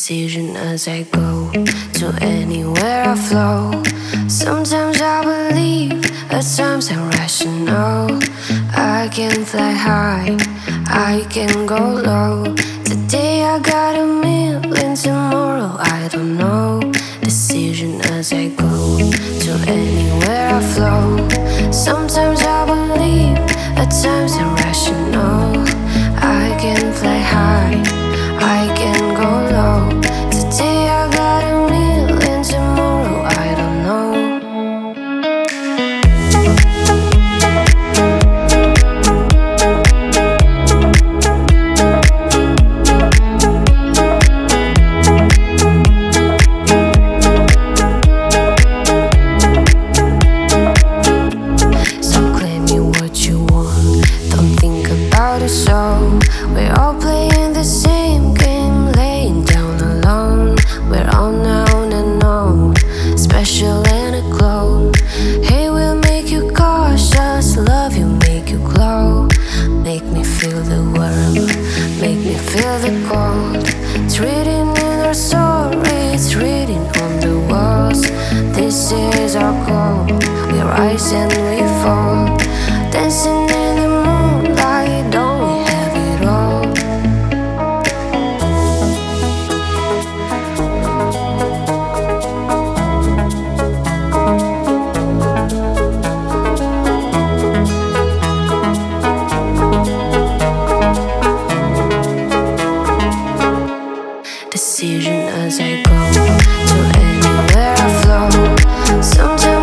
decision as I go to anywhere I flow. Sometimes I believe, at times I'm rational. I can fly high, I can go low. Today I got a million, tomorrow I don't know. Decision as I go to anywhere I flow. Sometimes I believe, at times I'm rational. I can fly high, I can go low. Today I got a million, tomorrow I don't know. So claim me what you want, don't think about it. So we're all playing the same game, laying down alone. We're on and on, special and a clone. Hey, we'll make you cautious, love you, make you glow. Make me feel the warmth, make me feel the cold. It's written in our story, it's written on the walls. This is our goal, we rise and we fall. Dancing in the moonlight, don't we have it all? Decision as I go to anywhere I flow. Sometimes